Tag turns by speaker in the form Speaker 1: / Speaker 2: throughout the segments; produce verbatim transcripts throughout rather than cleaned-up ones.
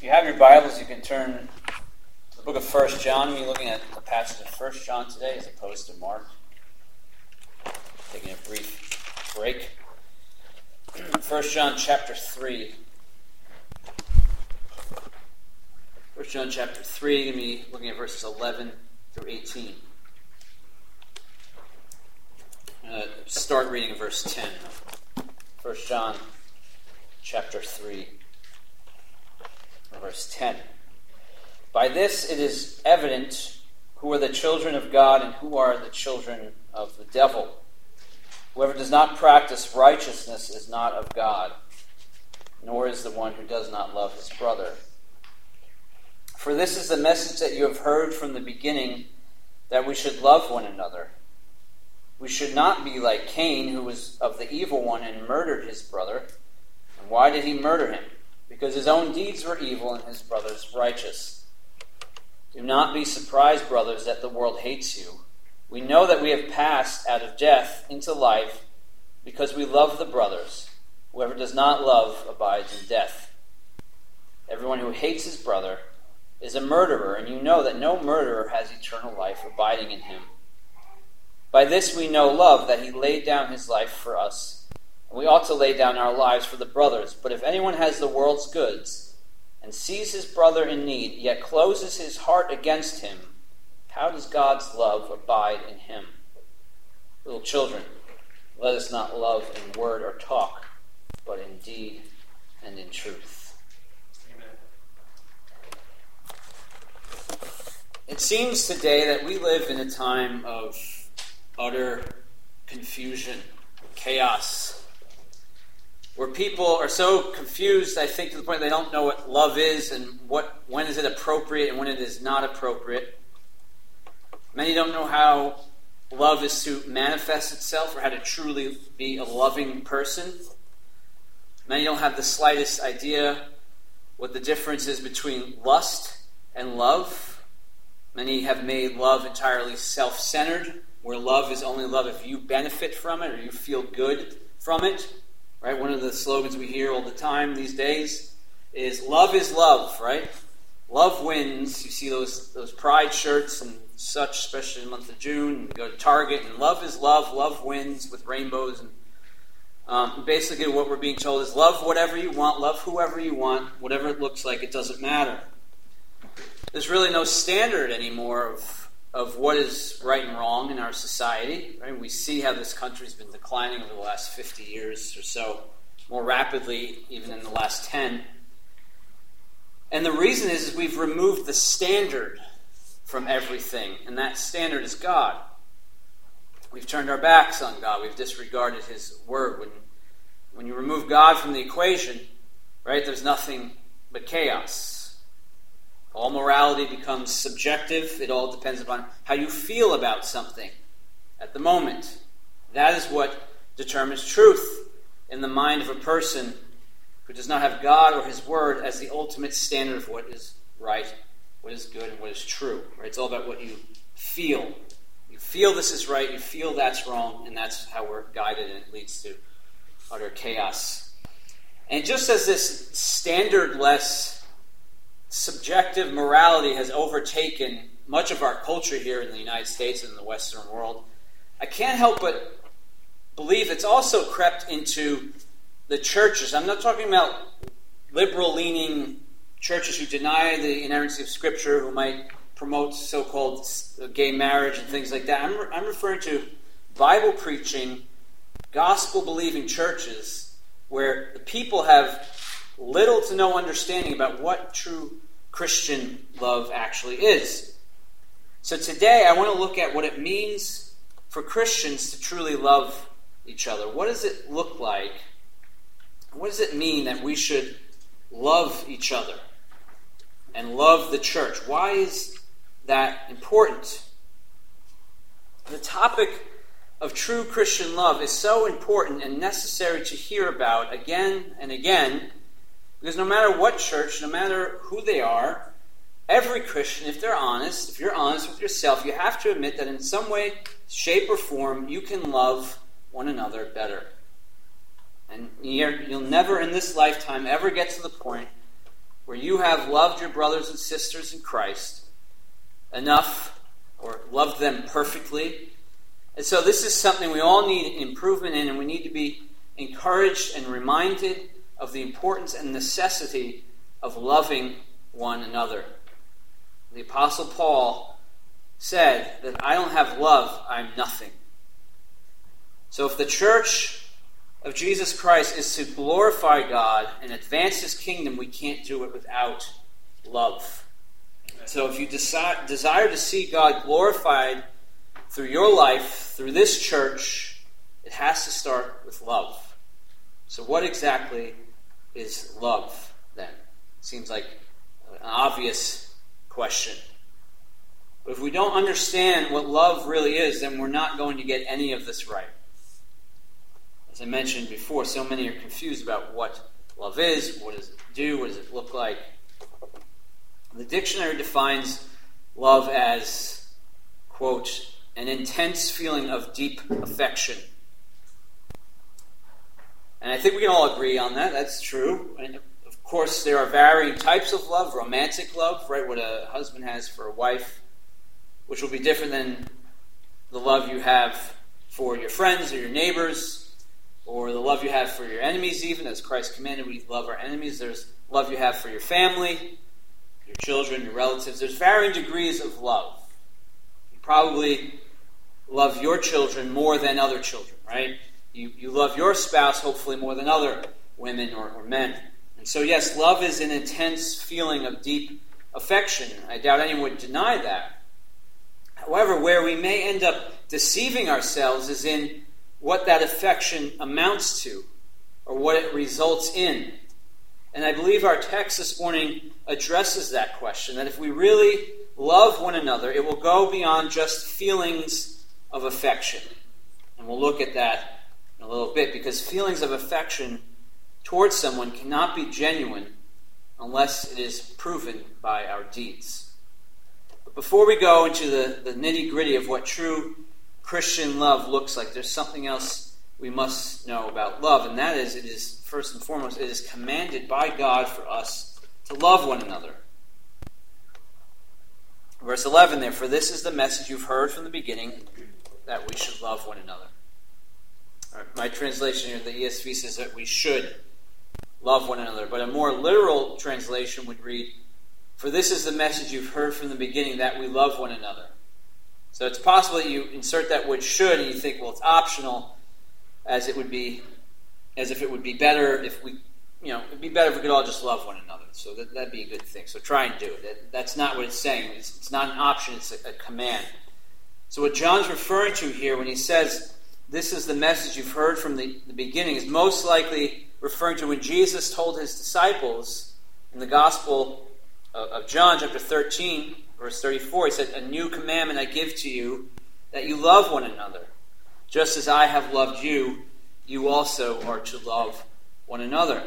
Speaker 1: If you have your Bibles, you can turn to the book of First John. We're looking at the passage of First John today as opposed to Mark. Taking a brief break. First John chapter three. First John chapter three, going to be looking at verses eleven through eighteen. I'm going to start reading in verse ten. First John chapter three. Verse ten. By this it is evident who are the children of God and who are the children of the devil. Whoever does not practice righteousness is not of God, nor is the one who does not love his brother. For this is the message that you have heard from the beginning, that we should love one another. We should not be like Cain, who was of the evil one and murdered his brother. And why did he murder him? Because his own deeds were evil and his brother's righteous. Do not be surprised, brothers, that the world hates you. We know that we have passed out of death into life because we love the brothers. Whoever does not love abides in death. Everyone who hates his brother is a murderer, and you know that no murderer has eternal life abiding in him. By this we know love, that he laid down his life for us. We ought to lay down our lives for the brothers. But if anyone has the world's goods and sees his brother in need, yet closes his heart against him, how does God's love abide in him? Little children, let us not love in word or talk, but in deed and in truth. Amen. It seems today that we live in a time of utter confusion, chaos, where people are so confused, I think, to the point they don't know what love is and what when is it appropriate and when it is not appropriate. Many don't know how love is to manifest itself or how to truly be a loving person. Many don't have the slightest idea what the difference is between lust and love. Many have made love entirely self-centered, where love is only love if you benefit from it or you feel good from it. Right? One of the slogans we hear all the time these days is love is love, right? Love wins. You see those those pride shirts and such, especially in the month of June. You go to Target and love is love, love wins with rainbows. And um, basically what we're being told is love whatever you want, love whoever you want, whatever it looks like, it doesn't matter. There's really no standard anymore of of what is right and wrong in our society. Right? We see how this country's been declining over the last fifty years or so, more rapidly even in the last ten. And the reason is, is we've removed the standard from everything, and that standard is God. We've turned our backs on God. We've disregarded His Word. When, when you remove God from the equation, right, there's nothing but chaos. All morality becomes subjective. It all depends upon how you feel about something at the moment. That is what determines truth in the mind of a person who does not have God or His Word as the ultimate standard of what is right, what is good, and what is true. Right? It's all about what you feel. You feel this is right, you feel that's wrong, and that's how we're guided, and it leads to utter chaos. And just as this standardless subjective morality has overtaken much of our culture here in the United States and in the Western world, I can't help but believe it's also crept into the churches. I'm not talking about liberal-leaning churches who deny the inerrancy of Scripture, who might promote so-called gay marriage and things like that. I'm, re- I'm referring to Bible-preaching, gospel-believing churches where the people have little to no understanding about what true Christian love actually is. So today I want to look at what it means for Christians to truly love each other. What does it look like? What does it mean that we should love each other and love the church? Why is that important? The topic of true Christian love is so important and necessary to hear about again and again, because no matter what church, no matter who they are, every Christian, if they're honest, if you're honest with yourself, you have to admit that in some way, shape, or form, you can love one another better. And you'll never in this lifetime ever get to the point where you have loved your brothers and sisters in Christ enough, or loved them perfectly. And so this is something we all need improvement in, and we need to be encouraged and reminded of the importance and necessity of loving one another. The Apostle Paul said that I don't have love, I'm nothing. So if the church of Jesus Christ is to glorify God and advance His kingdom, we can't do it without love. So if you desi- desire to see God glorified through your life, through this church, it has to start with love. So what exactly is love then? Seems like an obvious question. But if we don't understand what love really is, then we're not going to get any of this right. As I mentioned before, so many are confused about what love is, what does it do, what does it look like. The dictionary defines love as, quote, an intense feeling of deep affection. And I think we can all agree on that. That's true. And of course, there are varying types of love. Romantic love, right, what a husband has for a wife, which will be different than the love you have for your friends or your neighbors, or the love you have for your enemies even. As Christ commanded, we love our enemies. There's love you have for your family, your children, your relatives. There's varying degrees of love. You probably love your children more than other children, right? You, you love your spouse hopefully more than other women or, or men. And so yes, love is an intense feeling of deep affection. I doubt anyone would deny that. However, where we may end up deceiving ourselves is in what that affection amounts to, or what it results in. And I believe our text this morning addresses that question, that if we really love one another, it will go beyond just feelings of affection. And we'll look at that in a little bit, because feelings of affection towards someone cannot be genuine unless it is proven by our deeds. But before we go into the, the nitty-gritty of what true Christian love looks like, there's something else we must know about love, and that is, it is, first and foremost, it is commanded by God for us to love one another. Verse eleven there, for this is the message you've heard from the beginning, that we should love one another. Right, my translation here, the E S V, says that we should love one another, but a more literal translation would read, for this is the message you've heard from the beginning, that we love one another. So it's possible that you insert that word should and you think, well, it's optional, as it would be, as if it would be better if we, you know, it'd be better if we could all just love one another. So that, that'd be a good thing. So try and do it. That, that's not what it's saying. It's, it's not an option, it's a, a command. So what John's referring to here when he says, this is the message you've heard from the, the beginning, is most likely referring to when Jesus told his disciples in the Gospel of, of John, chapter thirteen, verse thirty-four, he said, a new commandment I give to you, that you love one another. Just as I have loved you, you also are to love one another.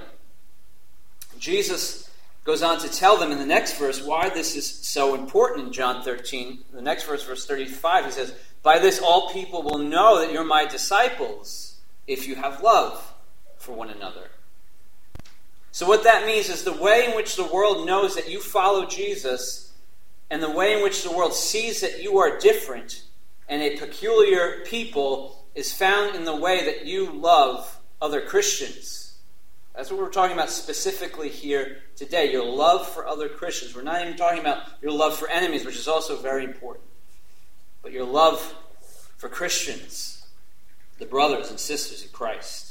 Speaker 1: Jesus goes on to tell them in the next verse why this is so important in John thirteen. The next verse, verse thirty-five, he says, by this all people will know that you're my disciples, if you have love for one another. So what that means is the way in which the world knows that you follow Jesus, and the way in which the world sees that you are different and a peculiar people, is found in the way that you love other Christians. That's what we're talking about specifically here today, your love for other Christians. We're not even talking about your love for enemies, which is also very important, but your love for Christians, the brothers and sisters in Christ.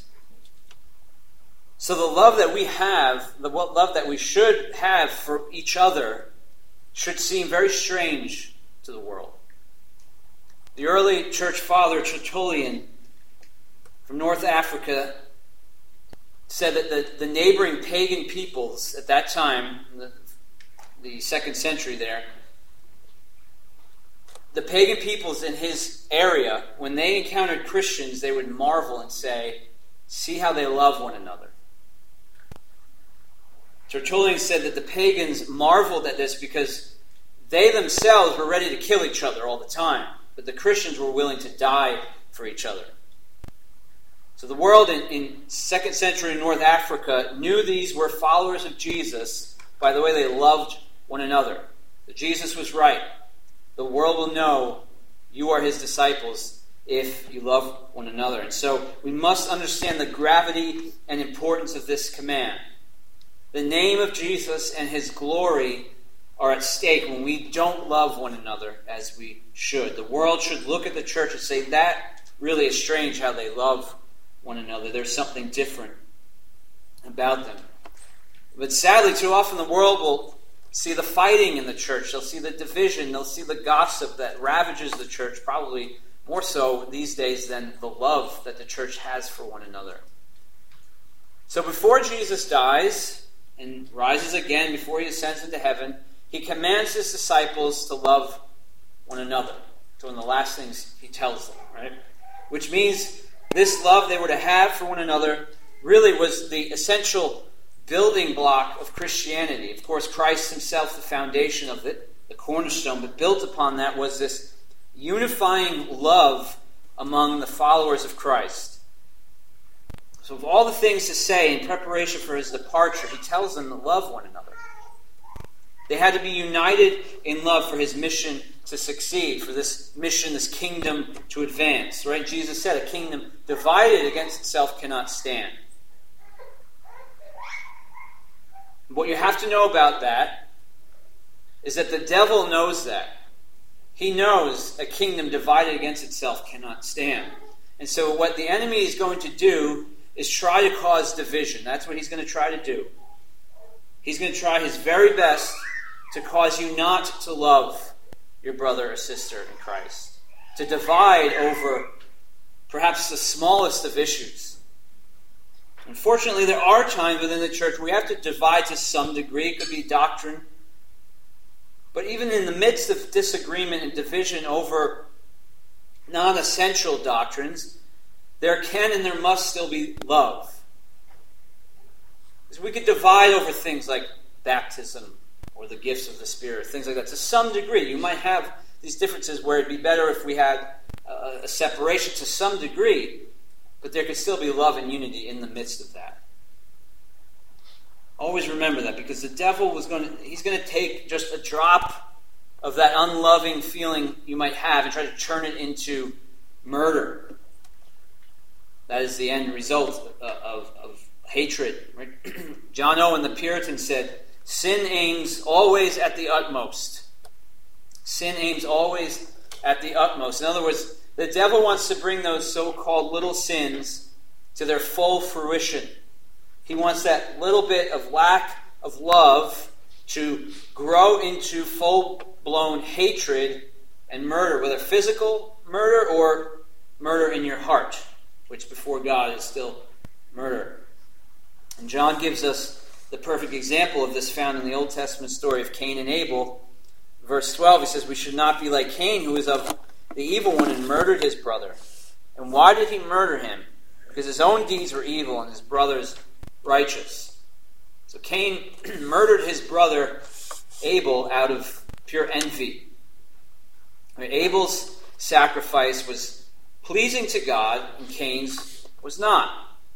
Speaker 1: So the love that we have, the love that we should have for each other, should seem very strange to the world. The early church father, Tertullian, from North Africa, said that the, the neighboring pagan peoples at that time, in the, the second century there, the pagan peoples in his area, when they encountered Christians, they would marvel and say, see how they love one another. Tertullian said that the pagans marveled at this because they themselves were ready to kill each other all the time, but the Christians were willing to die for each other. So the world in, in second century North Africa knew these were followers of Jesus by the way they loved one another. That Jesus was right. The world will know you are his disciples if you love one another. And so we must understand the gravity and importance of this command. The name of Jesus and his glory are at stake when we don't love one another as we should. The world should look at the church and say, that really is strange how they love one another. There's something different about them. But sadly, too often the world will see the fighting in the church. They'll see the division. They'll see the gossip that ravages the church, probably more so these days than the love that the church has for one another. So before Jesus dies and rises again, before he ascends into heaven, he commands his disciples to love one another. So one of the last things he tells them, right? Which means this love they were to have for one another really was the essential building block of Christianity. Of course, Christ himself, the foundation of it, the cornerstone, but built upon that was this unifying love among the followers of Christ. So of all the things to say in preparation for his departure, he tells them to love one another. They had to be united in love for his mission to succeed, for this mission, this kingdom to advance. Right? Jesus said, a kingdom divided against itself cannot stand. What you have to know about that is that the devil knows that. He knows a kingdom divided against itself cannot stand. And so what the enemy is going to do is try to cause division. That's what he's going to try to do. He's going to try his very best to cause you not to love your brother or sister in Christ. To divide over perhaps the smallest of issues. Unfortunately, there are times within the church where we have to divide to some degree. It could be doctrine. But even in the midst of disagreement and division over non-essential doctrines, there can and there must still be love. Because we could divide over things like baptism or the gifts of the Spirit, things like that. To some degree, you might have these differences where it'd be better if we had a, a separation to some degree, but there could still be love and unity in the midst of that. Always remember that, because the devil was going to, he's going to take just a drop of that unloving feeling you might have and try to turn it into murder. That is the end result of, of, of hatred. Right? John Owen, the Puritan, said, sin aims always at the utmost. Sin aims always at the utmost. In other words, the devil wants to bring those so-called little sins to their full fruition. He wants that little bit of lack of love to grow into full-blown hatred and murder, whether physical murder or murder in your heart, which before God is still murder. And John gives us the perfect example of this found in the Old Testament story of Cain and Abel. Verse twelve, he says, we should not be like Cain, who was of the evil one and murdered his brother. And why did he murder him? Because his own deeds were evil and his brother's righteous. So Cain murdered his brother Abel out of pure envy. I mean, Abel's sacrifice was pleasing to God, and Cain's was not.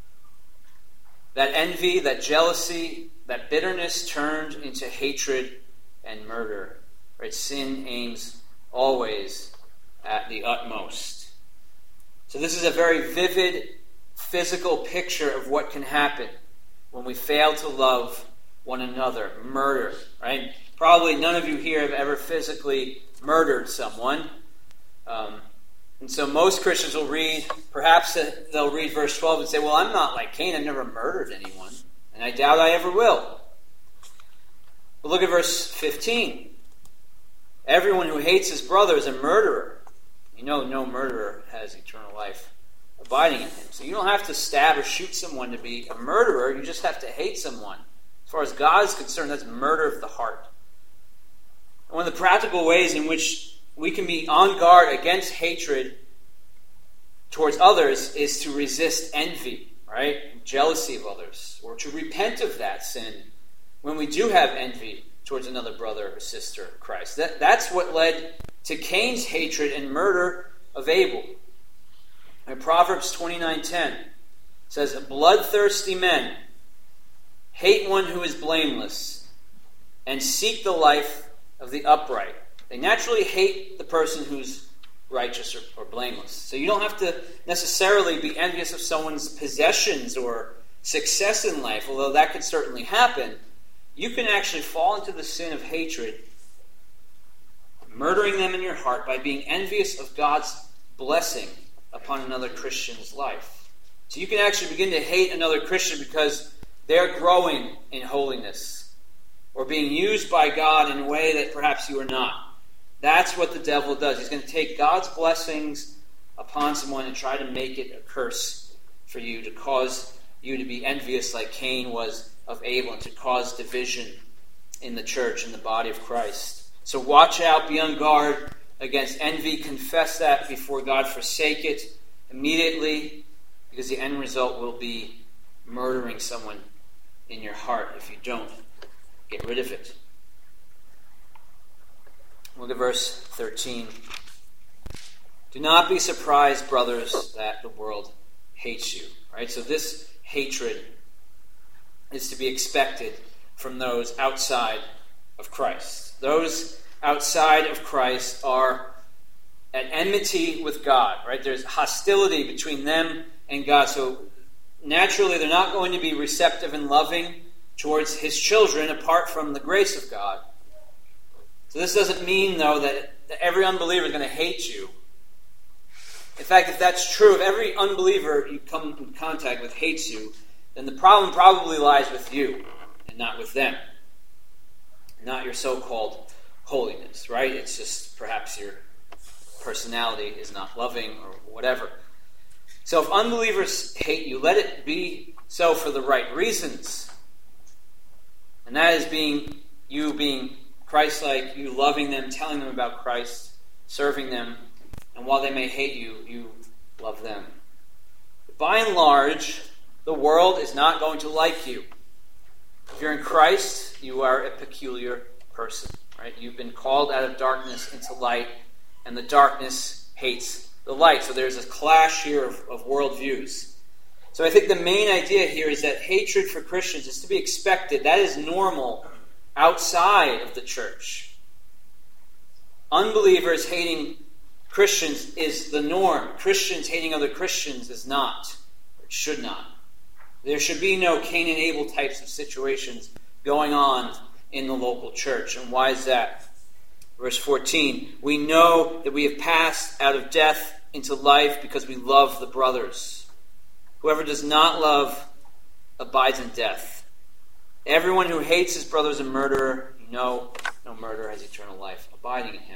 Speaker 1: That envy, that jealousy, that bitterness turned into hatred and murder. Right? Sin aims always at the utmost. So this is a very vivid physical picture of what can happen when we fail to love one another. Murder, right? Probably none of you here have ever physically murdered someone. Um, and so most Christians will read, perhaps they'll read verse twelve and say, well, I'm not like Cain. I've never murdered anyone. And I doubt I ever will. But look at verse fifteen. Everyone who hates his brother is a murderer. You know no murderer has eternal life abiding in him. So you don't have to stab or shoot someone to be a murderer. You just have to hate someone. As far as God is concerned, that's murder of the heart. And one of the practical ways in which we can be on guard against hatred towards others is to resist envy, right? Jealousy of others. Or to repent of that sin when we do have envy towards another brother or sister in Christ. That, that's what led to Cain's hatred and murder of Abel. And Proverbs twenty-nine ten says, bloodthirsty men hate one who is blameless, and seek the life of the upright. They naturally hate the person who's righteous or, or blameless. So you don't have to necessarily be envious of someone's possessions or success in life, although that could certainly happen. You can actually fall into the sin of hatred, murdering them in your heart by being envious of God's blessing upon another Christian's life. So you can actually begin to hate another Christian because they're growing in holiness or being used by God in a way that perhaps you are not. That's what the devil does. He's going to take God's blessings upon someone and try to make it a curse for you, to cause you to be envious like Cain was of Abel, and to cause division in the church, in the body of Christ. So watch out, be on guard against envy. Confess that before God. Forsake it immediately, because the end result will be murdering someone in your heart if you don't get rid of it. Look at verse thirteen. Do not be surprised, brothers, that the world hates you. Right? So this hatred is to be expected from those outside of Christ. Those outside of Christ are at enmity with God. Right? There's hostility between them and God. So naturally, they're not going to be receptive and loving towards His children apart from the grace of God. So this doesn't mean, though, that, that every unbeliever is going to hate you. In fact, if that's true, if every unbeliever you come in contact with hates you, then the problem probably lies with you and not with them. Not your so-called holiness, right? It's just perhaps your personality is not loving or whatever. So if unbelievers hate you, let it be so for the right reasons. And that is being you being Christ-like, you loving them, telling them about Christ, serving them, and while they may hate you, you love them. But by and large, the world is not going to like you. If you're in Christ, you are a peculiar person, right? You've been called out of darkness into light, and the darkness hates the light. So there's a clash here of, of worldviews. So I think the main idea here is that hatred for Christians is to be expected. That is normal outside of the church. Unbelievers hating Christians is the norm. Christians hating other Christians is not. It should not. There should be no Cain and Abel types of situations going on in the local church. And why is that? Verse fourteen, we know that we have passed out of death into life because we love the brothers. Whoever does not love abides in death. Everyone who hates his brother is a murderer. You know, no murderer has eternal life abiding in him.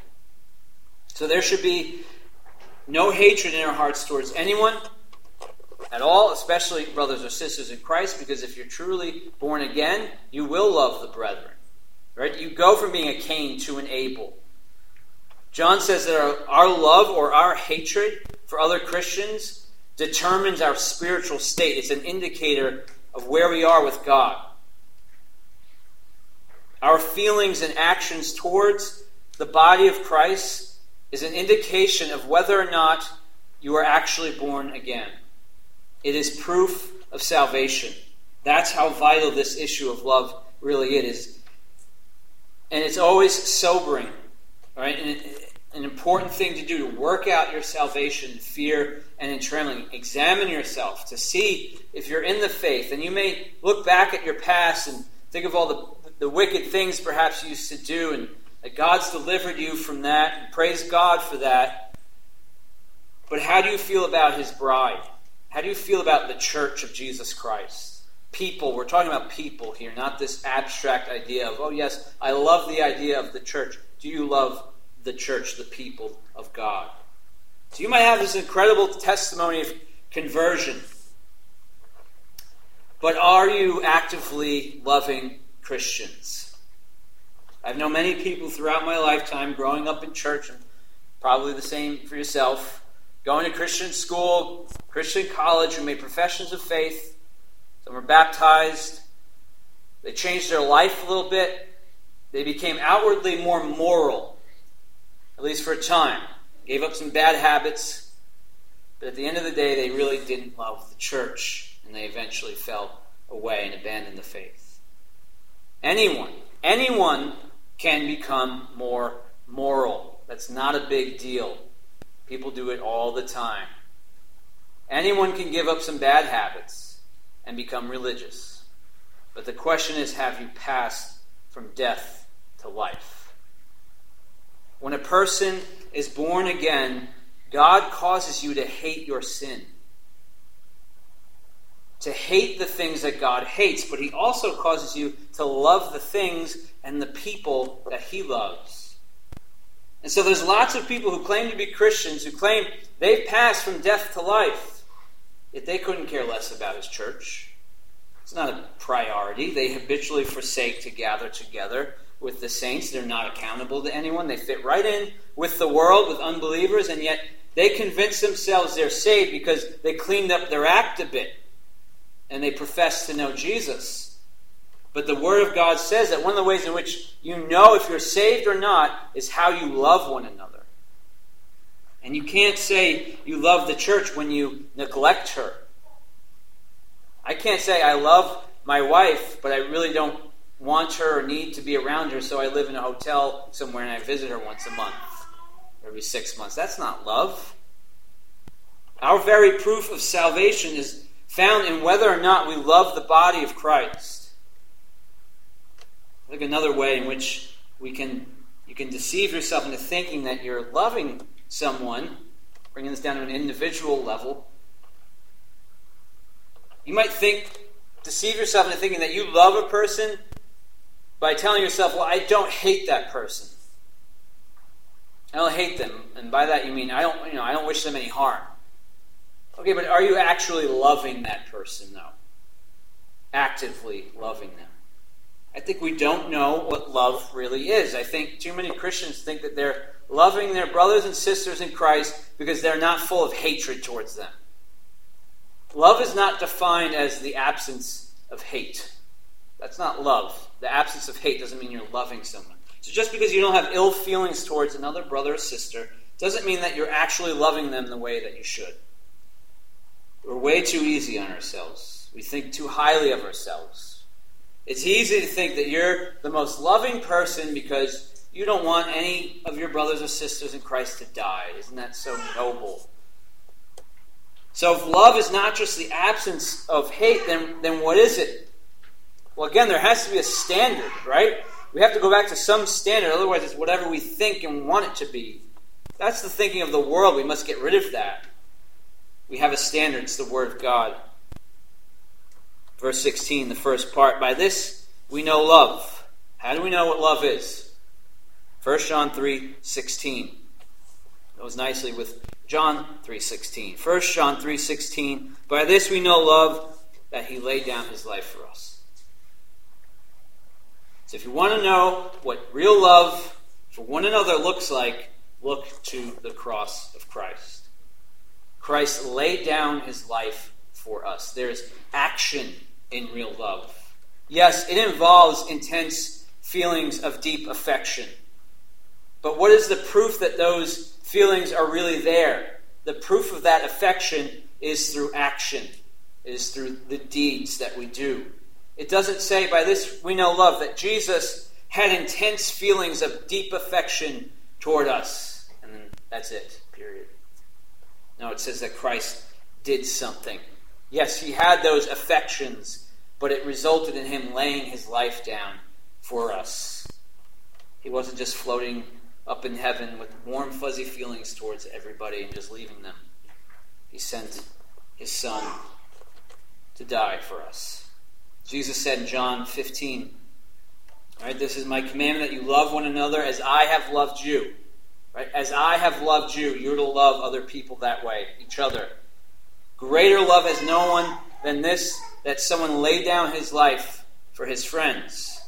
Speaker 1: So there should be no hatred in our hearts towards anyone at all, especially brothers or sisters in Christ, because if you're truly born again, you will love the brethren. Right? You go from being a Cain to an Abel. John says that our, our love or our hatred for other Christians determines our spiritual state. It's an indicator of where we are with God. Our feelings and actions towards the body of Christ is an indication of whether or not you are actually born again. It is proof of salvation. That's how vital this issue of love really is. And it's always sobering, right? And it, an important thing to do to work out your salvation in fear and in trembling. Examine yourself to see if you're in the faith. And you may look back at your past and think of all the, the wicked things perhaps you used to do, and that God's delivered you from that, and praise God for that. But how do you feel about His bride? How do you feel about the church of Jesus Christ? People, we're talking about people here, not this abstract idea of, oh yes, I love the idea of the church. Do you love the church, the people of God? So you might have this incredible testimony of conversion, but are you actively loving Christians? I've known many people throughout my lifetime growing up in church, and probably the same for yourself, going to Christian school, Christian college, who made professions of faith. Some were baptized. They changed their life a little bit. They became outwardly more moral, at least for a time. Gave up some bad habits. But at the end of the day, they really didn't love the church, and they eventually fell away and abandoned the faith. Anyone, Anyone can become more moral. That's not a big deal. People do it all the time. Anyone can give up some bad habits and become religious. But the question is, have you passed from death to life? When a person is born again, God causes you to hate your sin. To hate the things that God hates, but he also causes you to love the things and the people that he loves. And so there's lots of people who claim to be Christians, who claim they've passed from death to life, yet they couldn't care less about his church. It's not a priority. They habitually forsake to gather together with the saints. They're not accountable to anyone. They fit right in with the world, with unbelievers, and yet they convince themselves they're saved because they cleaned up their act a bit and they profess to know Jesus. But the Word of God says that one of the ways in which you know if you're saved or not is how you love one another. And you can't say you love the church when you neglect her. I can't say I love my wife, but I really don't want her or need to be around her, so I live in a hotel somewhere and I visit her once a month, every six months. That's not love. Our very proof of salvation is found in whether or not we love the body of Christ. I think another way in which we can you can deceive yourself into thinking that you're loving someone, bringing this down to an individual level. You might think, deceive yourself into thinking that you love a person by telling yourself, well, I don't hate that person. I don't hate them. And by that you mean I don't, you know, I don't wish them any harm. Okay, but are you actually loving that person, though? Actively loving them? I think we don't know what love really is. I think too many Christians think that they're loving their brothers and sisters in Christ because they're not full of hatred towards them. Love is not defined as the absence of hate. That's not love. The absence of hate doesn't mean you're loving someone. So just because you don't have ill feelings towards another brother or sister doesn't mean that you're actually loving them the way that you should. We're way too easy on ourselves. We think too highly of ourselves. It's easy to think that you're the most loving person because you don't want any of your brothers or sisters in Christ to die. Isn't that so noble? So if love is not just the absence of hate, then, then what is it? Well, again, there has to be a standard, right? We have to go back to some standard. Otherwise, it's whatever we think and want it to be. That's the thinking of the world. We must get rid of that. We have a standard. It's the Word of God. Verse sixteen, the first part. By this we know love. How do we know what love is? First John three sixteen. It goes nicely with John three sixteen. First John three sixteen. By this we know love, that he laid down his life for us. So if you want to know what real love for one another looks like, look to the cross of Christ. Christ laid down his life for us. There's action in real love. Yes, it involves intense feelings of deep affection. But what is the proof that those feelings are really there? The proof of that affection is through action. It is through the deeds that we do. It doesn't say, by this we know love, that Jesus had intense feelings of deep affection toward us. And then that's it, period. No, it says that Christ did something. Yes, he had those affections, but it resulted in him laying his life down for us. He wasn't just floating up in heaven with warm, fuzzy feelings towards everybody and just leaving them. He sent his Son to die for us. Jesus said in John fifteen, right, this is my commandment, that you love one another as I have loved you. Right? As I have loved you, you're to love other people that way, each other. Greater love has no one than this, that someone laid down his life for his friends.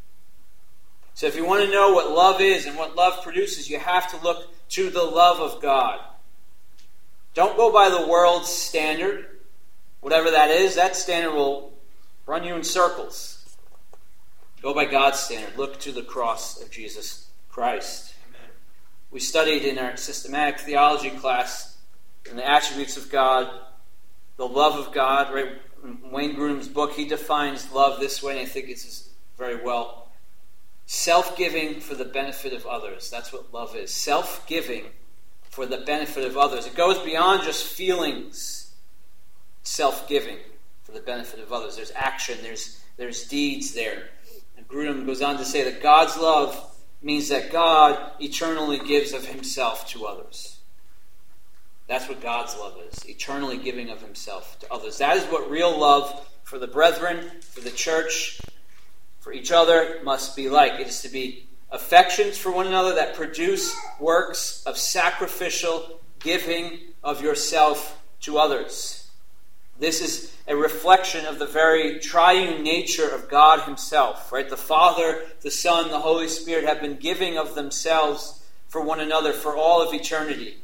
Speaker 1: So if you want to know what love is and what love produces, you have to look to the love of God. Don't go by the world's standard. Whatever that is, that standard will run you in circles. Go by God's standard. Look to the cross of Jesus Christ. We studied in our systematic theology class in the attributes of God, the love of God. Right? In Wayne Grudem's book, he defines love this way, and I think it's very well. self-giving for the benefit of others. That's what love is. Self-giving for the benefit of others. It goes beyond just feelings. Self-giving for the benefit of others. There's action. There's, there's deeds there. And Grudem goes on to say that God's love means that God eternally gives of himself to others. That's what God's love is, eternally giving of himself to others. That is what real love for the brethren, for the church, for each other must be like. It is to be affections for one another that produce works of sacrificial giving of yourself to others. This is a reflection of the very triune nature of God himself, right? The Father, the Son, the Holy Spirit have been giving of themselves for one another for all of eternity.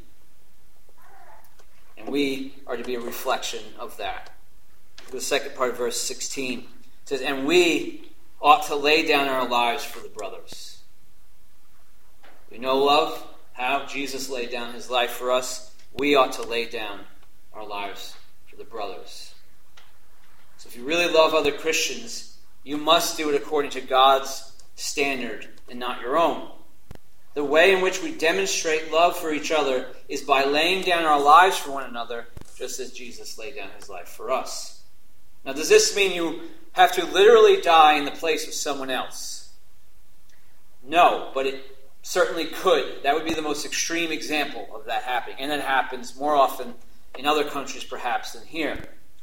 Speaker 1: And we are to be a reflection of that. The second part of verse sixteen says, and we ought to lay down our lives for the brothers. We know love, how Jesus laid down his life for us. We ought to lay down our lives for the brothers. So if you really love other Christians, you must do it according to God's standard and not your own. The way in which we demonstrate love for each other is by laying down our lives for one another, just as Jesus laid down his life for us. Now, does this mean you have to literally die in the place of someone else? No, but it certainly could. That would be the most extreme example of that happening. And that happens more often in other countries, perhaps, than here.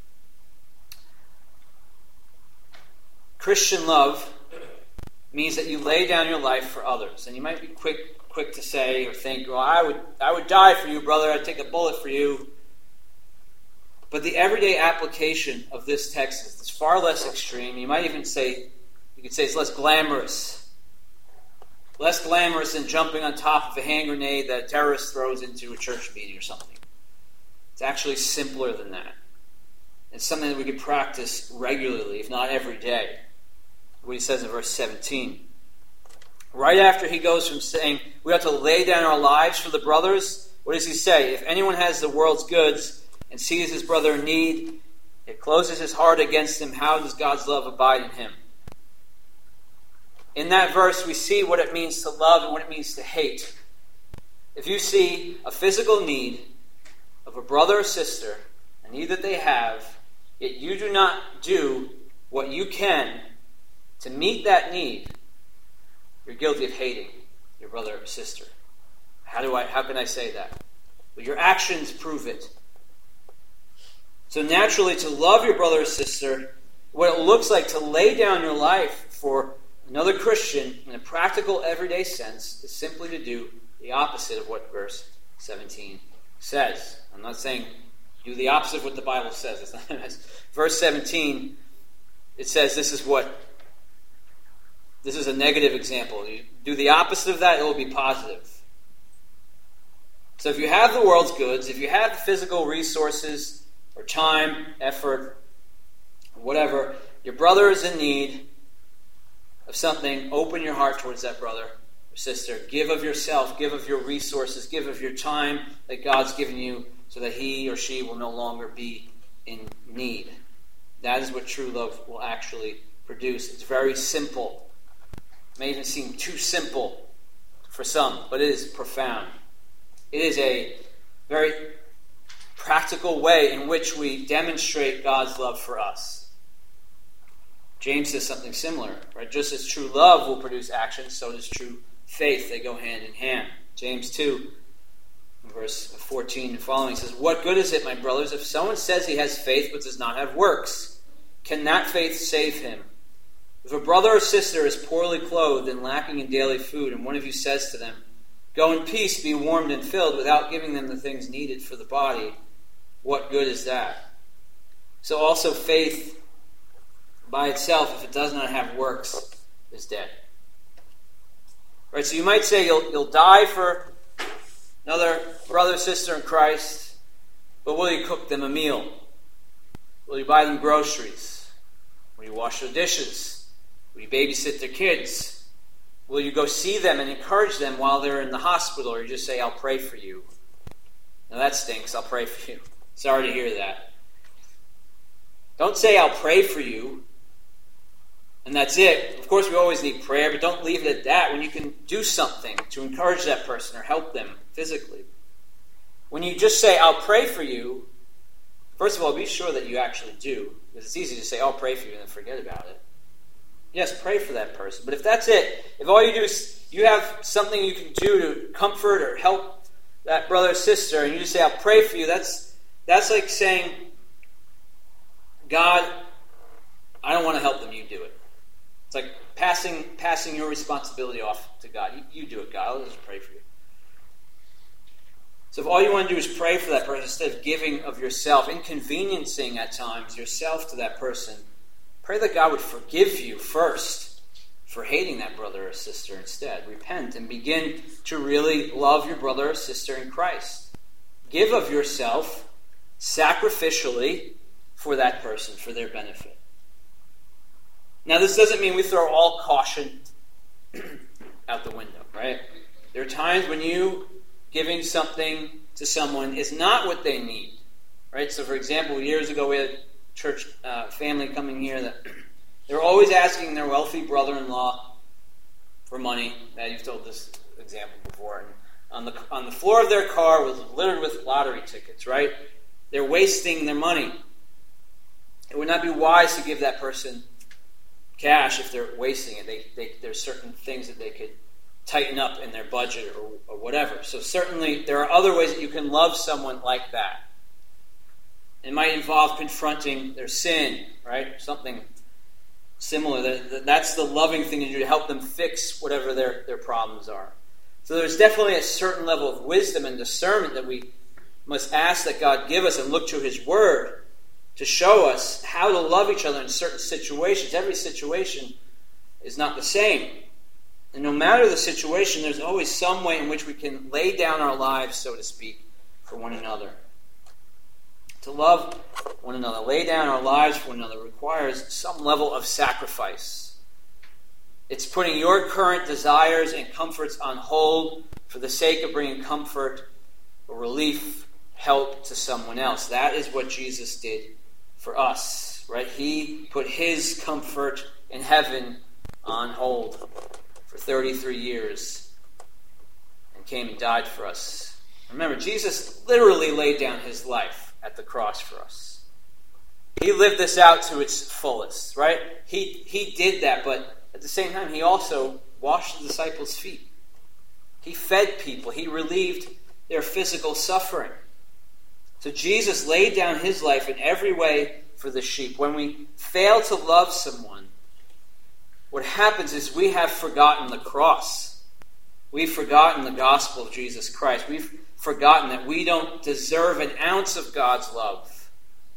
Speaker 1: Christian love means that you lay down your life for others. And you might be quick quick to say or think, well, I would I would die for you, brother. I'd take a bullet for you. But the everyday application of this text is far less extreme. You might even say, you could say it's less glamorous. Less glamorous than jumping on top of a hand grenade that a terrorist throws into a church meeting or something. It's actually simpler than that. It's something that we could practice regularly, if not every day. What he says in verse seventeen. Right after he goes from saying we have to lay down our lives for the brothers, what does he say? If anyone has the world's goods and sees his brother in need, it closes his heart against him, how does God's love abide in him? In that verse, we see what it means to love and what it means to hate. If you see a physical need of a brother or sister, a need that they have, yet you do not do what you can to meet that need, you're guilty of hating your brother or sister. How do I? How can I say that? Well, your actions prove it. So naturally, to love your brother or sister, what it looks like to lay down your life for another Christian in a practical, everyday sense is simply to do the opposite of what verse seventeen says. I'm not saying do the opposite of what the Bible says. It's not, verse seventeen, it says this is what This is a negative example. You do the opposite of that, it will be positive. So if you have the world's goods, if you have the physical resources or time, effort, whatever, your brother is in need of something, open your heart towards that brother or sister. Give of yourself, give of your resources, give of your time that God's given you so that he or she will no longer be in need. That is what true love will actually produce. It's very simple. It may even seem too simple for some, but it is profound. It is a very practical way in which we demonstrate God's love for us. James says something similar, right? Just as true love will produce action, so does true faith. They go hand in hand. James two, verse fourteen and following says, what good is it, my brothers, if someone says he has faith but does not have works? Can that faith save him? If a brother or sister is poorly clothed and lacking in daily food, and one of you says to them, go in peace, be warmed and filled, without giving them the things needed for the body, what good is that? So also faith by itself, if it does not have works, is dead. Right, so you might say you'll, you'll die for another brother or sister in Christ, but will you cook them a meal? Will you buy them groceries? Will you wash their dishes? Will you babysit their kids? Will you go see them and encourage them while they're in the hospital? Or you just say, I'll pray for you. Now that stinks. I'll pray for you. Sorry to hear that. Don't say, I'll pray for you. and that's it. Of course, we always need prayer, but don't leave it at that. When you can do something to encourage that person or help them physically. When you just say, I'll pray for you, first of all, be sure that you actually do. Because it's easy to say, I'll pray for you, and then forget about it. Yes, pray for that person. But if that's it, if all you do is you have something you can do to comfort or help that brother or sister, and you just say, I'll pray for you, that's that's like saying, God, I don't want to help them, you do it. It's like passing passing your responsibility off to God. You, you do it, God. I'll just pray for you. So if all you want to do is pray for that person instead of giving of yourself, inconveniencing at times yourself to that person, pray that God would forgive you first for hating that brother or sister instead. Repent and begin to really love your brother or sister in Christ. Give of yourself sacrificially for that person, for their benefit. Now, this doesn't mean we throw all caution out the window, right? There are times when you giving something to someone is not what they need, right? So, for example, years ago we had a church uh, family coming here that they were always asking their wealthy brother-in-law for money. Now, you've told this example before. And on the on the floor of their car was littered with lottery tickets, right? They're wasting their money. It would not be wise to give that person cash if they're wasting it. They, they, there's certain things that they could tighten up in their budget or, or whatever. So certainly there are other ways that you can love someone like that. It might involve confronting their sin, right? Something similar. That's the loving thing to do to help them fix whatever their, their problems are. So there's definitely a certain level of wisdom and discernment that we must ask that God give us and look to His Word to show us how to love each other in certain situations. Every situation is not the same. And no matter the situation, there's always some way in which we can lay down our lives, so to speak, for one another. To love one another, lay down our lives for one another, requires some level of sacrifice. It's putting your current desires and comforts on hold for the sake of bringing comfort or relief, help to someone else. That is what Jesus did for us, right? He put His comfort in heaven on hold for thirty-three years and came and died for us. Remember, Jesus literally laid down His life at the cross for us. He lived this out to its fullest, right? He he did that, but at the same time, He also washed the disciples' feet. He fed people. He relieved their physical suffering. So Jesus laid down His life in every way for the sheep. When we fail to love someone, what happens is we have forgotten the cross. We've forgotten the gospel of Jesus Christ. We've forgotten that we don't deserve an ounce of God's love.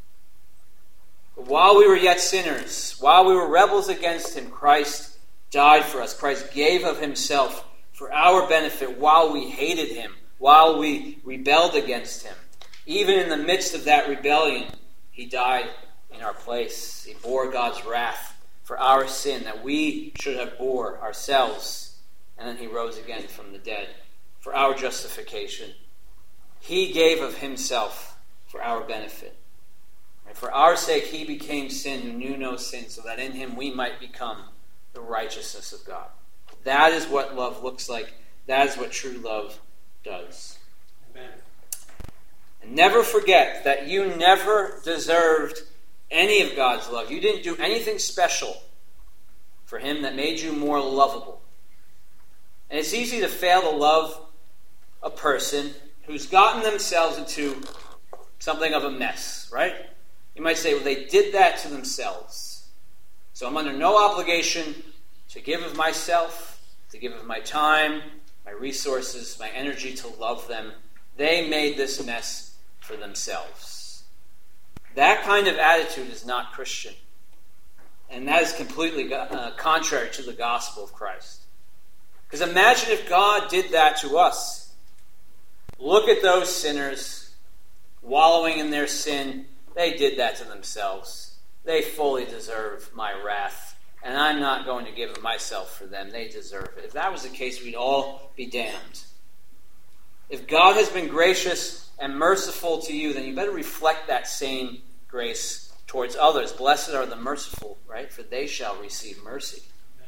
Speaker 1: But while we were yet sinners, while we were rebels against Him, Christ died for us. Christ gave of Himself for our benefit while we hated Him, while we rebelled against Him. Even in the midst of that rebellion, He died in our place. He bore God's wrath for our sin that we should have bore ourselves. And then He rose again from the dead for our justification. He gave of Himself for our benefit. And for our sake, He became sin who knew no sin, so that in Him we might become the righteousness of God. That is what love looks like. That is what true love does. Amen. And never forget that you never deserved any of God's love. You didn't do anything special for Him that made you more lovable. And it's easy to fail to love a person who's gotten themselves into something of a mess, right? You might say, well, they did that to themselves. So I'm under no obligation to give of myself, to give of my time, my resources, my energy to love them. They made this mess for themselves. That kind of attitude is not Christian. And that is completely uh, contrary to the gospel of Christ. Because imagine if God did that to us. Look at those sinners wallowing in their sin. They did that to themselves. They fully deserve my wrath. And I'm not going to give of myself for them. They deserve it. If that was the case, we'd all be damned. If God has been gracious and merciful to you, then you better reflect that same grace towards others. Blessed are the merciful, right? For they shall receive mercy.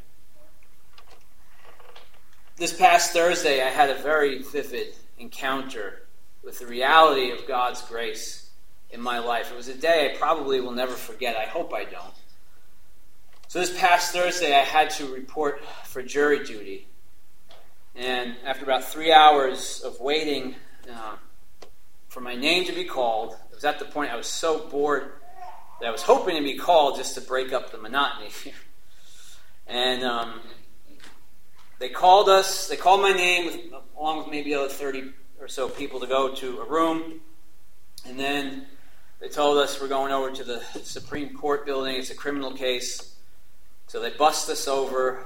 Speaker 1: This past Thursday, I had a very vivid encounter with the reality of God's grace in my life. It was a day I probably will never forget. I hope I don't. So this past Thursday, I had to report for jury duty. And after about three hours of waiting uh, for my name to be called, it was at the point I was so bored that I was hoping to be called just to break up the monotony. and um, they called us, they called my name with, along with maybe other thirty or so people to go to a room. And then they told us we're going over to the Supreme Court building. It's a criminal case. So they bussed us over.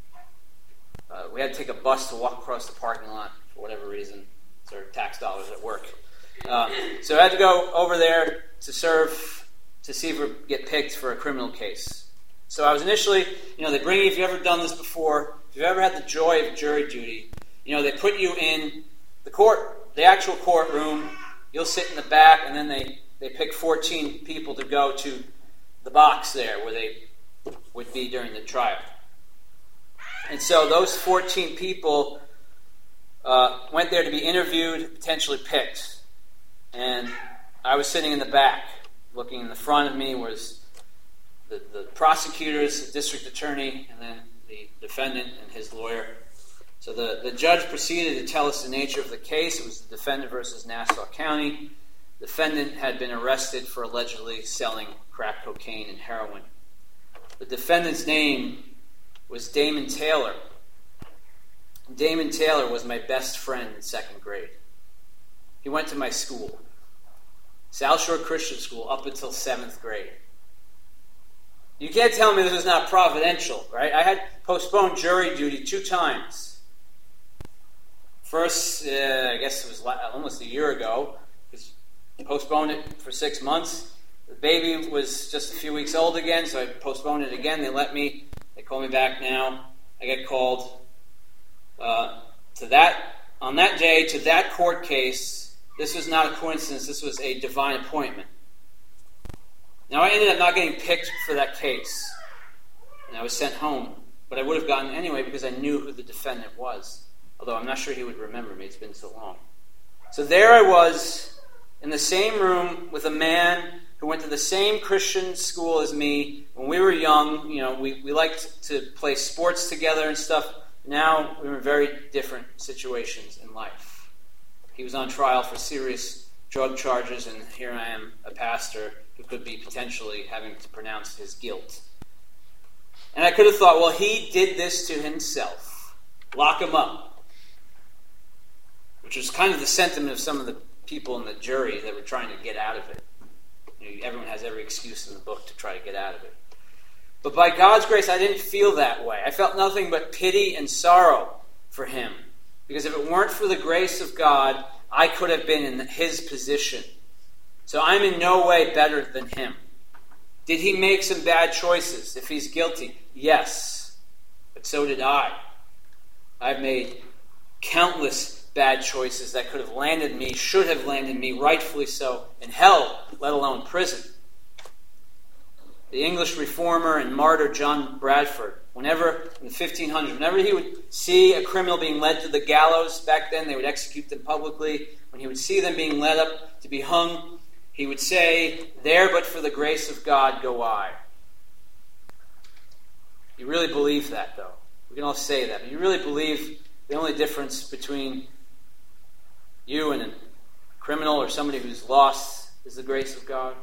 Speaker 1: Uh, we had to take a bus to walk across the parking lot for whatever reason. It's our tax dollars at work. Uh, so I had to go over there to serve, to see if we get picked for a criminal case. So I was initially, you know, they bring you, if you've ever done this before, if you've ever had the joy of jury duty, you know, they put you in the court, the actual courtroom. You'll sit in the back, and then they, they pick fourteen people to go to the box there where they would be during the trial. And so those fourteen people uh, went there to be interviewed, potentially picked. And I was sitting in the back. Looking in the front of me was the, the prosecutors, the district attorney, and then the defendant and his lawyer. So the, the judge proceeded to tell us the nature of the case. It was the defendant versus Nassau County. The defendant had been arrested for allegedly selling crack cocaine and heroin. The defendant's name was Damon Taylor. Damon Taylor was my best friend in second grade. He went to my school, South Shore Christian School, up until seventh grade. You can't tell me this is not providential, right? I had postponed jury duty two times. First, uh, I guess it was almost a year ago, because I postponed it for six months. The baby was just a few weeks old again, so I postponed it again. They let me, they call me back now. I get called uh, to that, on that day, to that court case. This was not a coincidence, this was a divine appointment. Now, I ended up not getting picked for that case, and I was sent home. But I would have gotten anyway because I knew who the defendant was. Although I'm not sure he would remember me, it's been so long. So there I was, in the same room with a man who went to the same Christian school as me. When we were young, you know, we, we liked to play sports together and stuff. Now we were in very different situations in life. He was on trial for serious drug charges, and here I am, a pastor who could be potentially having to pronounce his guilt. And I could have thought, well, he did this to himself. Lock him up. Which was kind of the sentiment of some of the people in the jury that were trying to get out of it. You know, everyone has every excuse in the book to try to get out of it. But by God's grace, I didn't feel that way. I felt nothing but pity and sorrow for him. Because if it weren't for the grace of God, I could have been in his position. So I'm in no way better than him. Did he make some bad choices? If he's guilty, yes. But so did I. I've made countless bad choices that could have landed me, should have landed me, rightfully so, in hell, let alone prison. The English reformer and martyr John Bradford, whenever, in the fifteen hundreds, whenever he would see a criminal being led to the gallows, back then they would execute them publicly, when he would see them being led up to be hung, he would say, "There but for the grace of God go I." You really believe that, though? We can all say that, but you really believe the only difference between you and a criminal or somebody who's lost is the grace of God?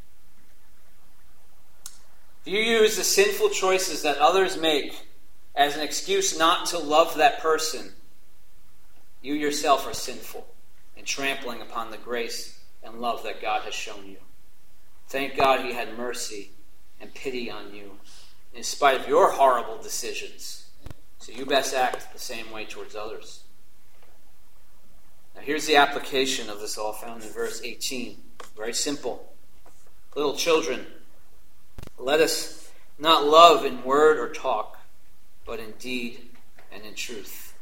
Speaker 1: If you use the sinful choices that others make as an excuse not to love that person, you yourself are sinful and trampling upon the grace and love that God has shown you. Thank God he had mercy and pity on you in spite of your horrible decisions. So you best act the same way towards others. Now here's the application of this all found in verse eighteen. Very simple. Little children, let us not love in word or talk, but in deed and in truth.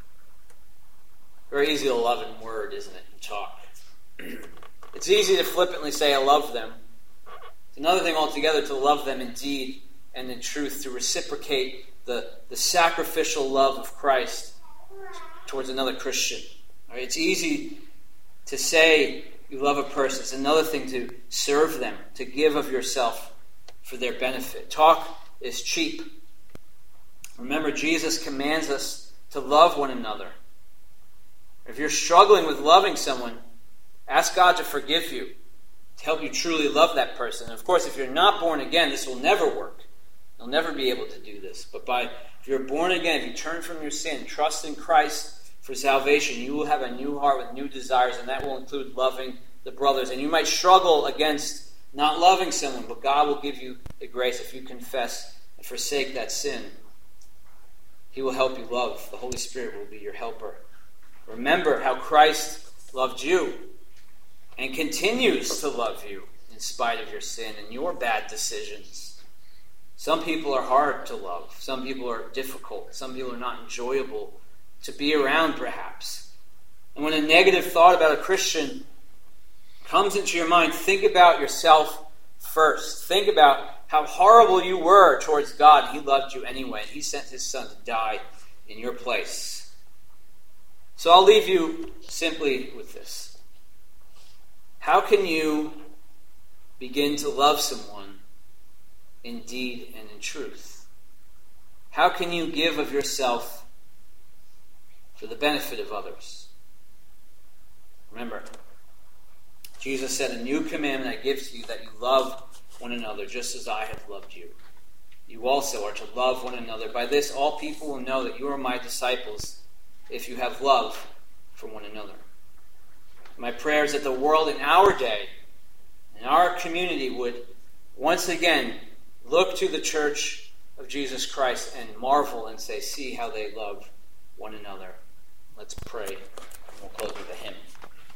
Speaker 1: Very easy to love in word, isn't it? In talk. It's easy to flippantly say, I love them. It's another thing altogether to love them in deed and in truth, to reciprocate the, the sacrificial love of Christ towards another Christian. All right? It's easy to say you love a person. It's another thing to serve them, to give of yourself for their benefit. Talk is cheap. Remember, Jesus commands us to love one another. If you're struggling with loving someone, ask God to forgive you, to help you truly love that person. And of course, if you're not born again, this will never work. You'll never be able to do this. But by if you're born again, if you turn from your sin, trust in Christ for salvation, you will have a new heart with new desires, and that will include loving the brothers. And you might struggle against not loving someone, but God will give you the grace if you confess and forsake that sin. He will help you love. The Holy Spirit will be your helper. Remember how Christ loved you and continues to love you in spite of your sin and your bad decisions. Some people are hard to love. Some people are difficult. Some people are not enjoyable to be around, perhaps. And when a negative thought about a Christian comes into your mind, think about yourself first. Think about how horrible you were towards God. He loved you anyway, and He sent His Son to die in your place. So I'll leave you simply with this. How can you begin to love someone in deed and in truth? How can you give of yourself for the benefit of others? Remember, Jesus said, "A new commandment I give to you, that you love one another just as I have loved you. You also are to love one another. By this all people will know that you are my disciples, if you have love for one another." My prayer is that the world in our day, in our community, would once again look to the Church of Jesus Christ and marvel and say, see how they love one another. Let's pray, and we'll close with a hymn.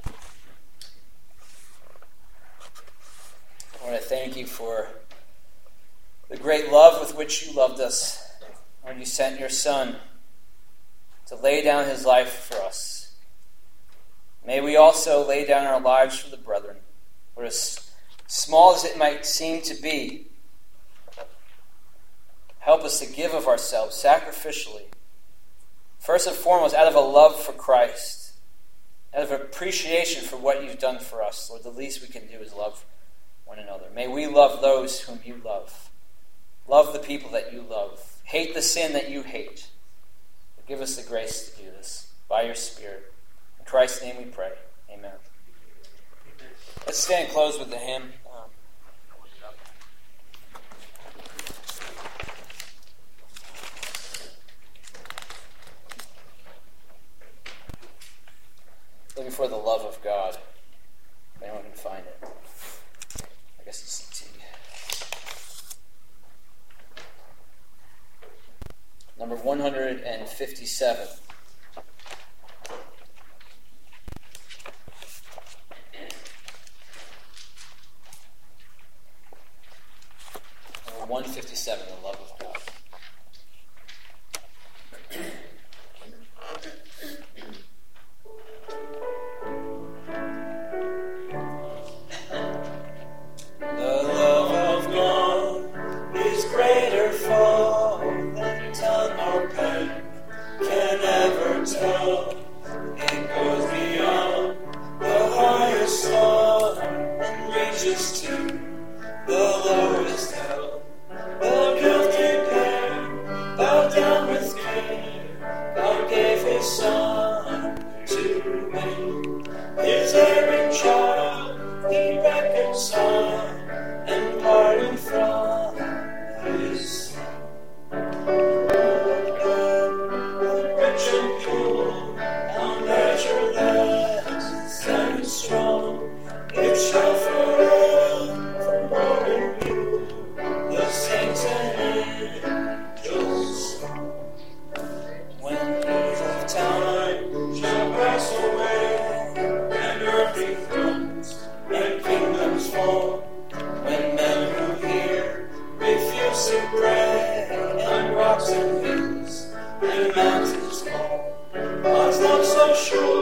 Speaker 1: Lord, I thank you for the great love with which you loved us. Lord, you sent your Son to lay down his life for us. May we also lay down our lives for the brethren. For as small as it might seem to be, help us to give of ourselves sacrificially. First and foremost, out of a love for Christ, out of appreciation for what you've done for us. Lord, the least we can do is love one another. May we love those whom you love. Love the people that you love. Hate the sin that you hate. But give us the grace to do this by your Spirit. In Christ's name we pray. Amen. Let's stand and close with the hymn. Um, looking for the love of God. If anyone can find it. I guess it's T. Number one hundred fifty-seven. Number one fifty-seven, the love of God.
Speaker 2: So sure.